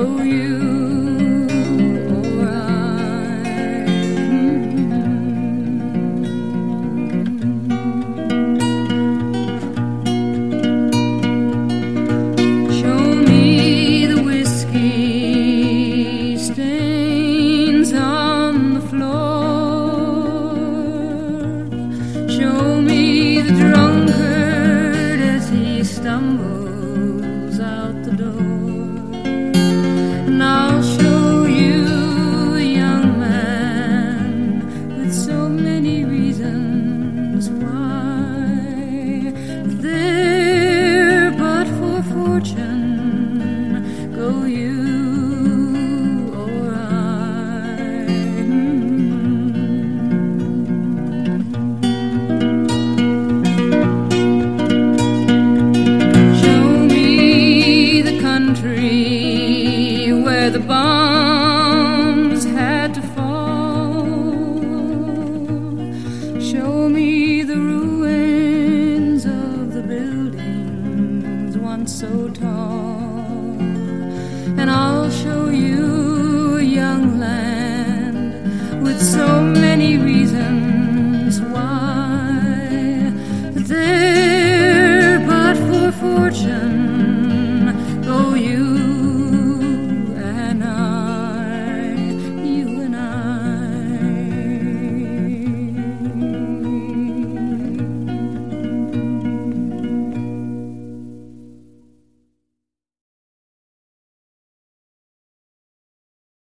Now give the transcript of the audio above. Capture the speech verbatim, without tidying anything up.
go you or I. Show me the whiskey stains on the floor. Show me the drunkard as he stumbles out the door. And I'll show you a young man with so many reasons why. There, but for fortune, go you or I. Show me the country where the barn